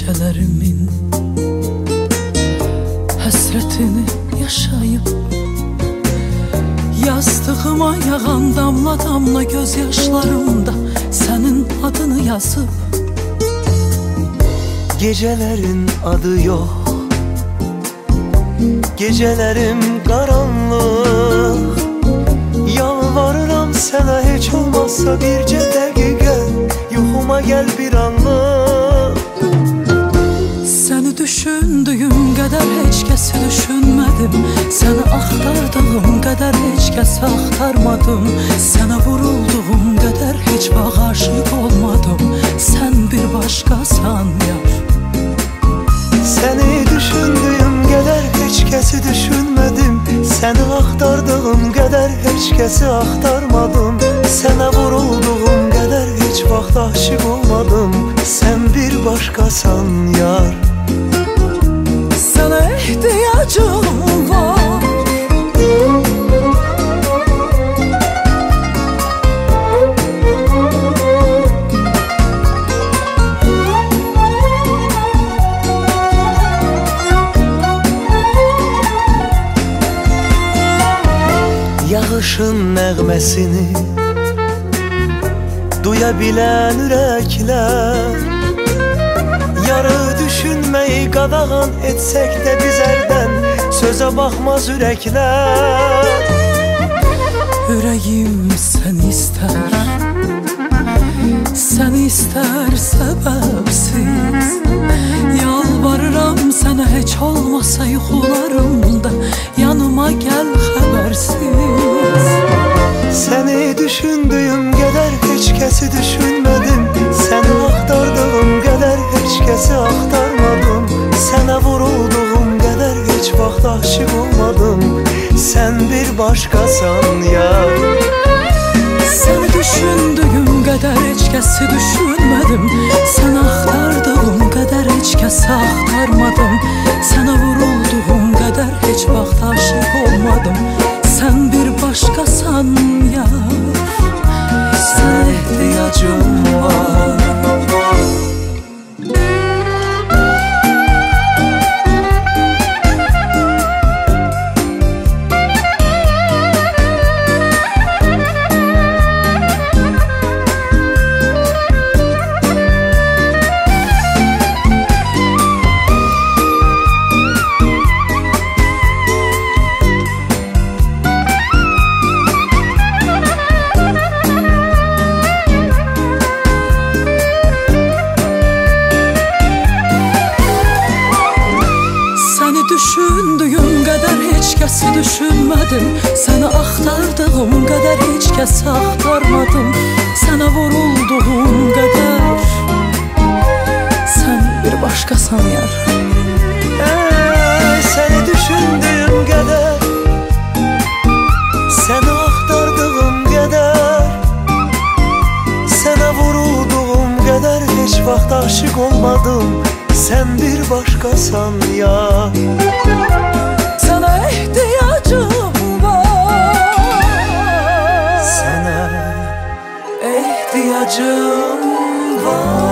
Gecelerimin həsrətini yaşayıb, yastığıma yağan damla damla göz yaşlarımda senin adını yazıp. Gecelerin adı yok, gecelerim karanlık. Yalvarıram sana, hiç olmazsa birce dakika yuxuma gel bir anlık. Seni düşündüğüm kadar hiç kesi düşünmedim, seni aktardığım kadar hiç kesi aktarmadım, sana vurulduğum kadar hiç vaxt aşık olmadım. Sen bir başkasan yar. Seni düşündüğüm kadar hiç kesi düşünmedim, seni aktardığım kadar hiç kesi aktarmadım, sana vurulduğum kadar hiç vaxt aşık olmadım. Sen bir başkasan yar. Sana ihtiyacım var. Yağışın nəğməsini duyabilen ürəklər, yarı düşünmeyi qadağan etsək də bizərdən sözə baxmaz ürəklər. Yüreğim seni ister, seni ister sebepsiz. Yalvarıram sana, hiç olmasa yuxularımda yanıma gel habersiz. Seni düşündüğüm kadar hiç kesi düşünmedim, seni aktardığım kadar hiç kesi aktarmadım, sana vurulduğum kadar hiç vaxt aşık olmadım. Sen bir başkasan ya. Seni düşündüğüm kadar hiç kesi düşünmedim, sana aktardığım kadar hiç kesi aktarmadım, sana vurulduğum kadar hiç vaxt aşık olmadım. Sen bir başkasan ya. Sana ihtiyacım var. Düşündüğüm kadar hiç kesi düşünmedim, sana aktardığım kadar hiç kesi aktarmadım, sana vurulduğum kadar. Sen bir başkasan yar. Seni düşündüğüm kadar, seni aktardığım kadar, sana vurulduğum kadar hiç vaxt aşık olmadım. Sen bir başkasan ya. Sana ihtiyacım var. Sana ihtiyacım var.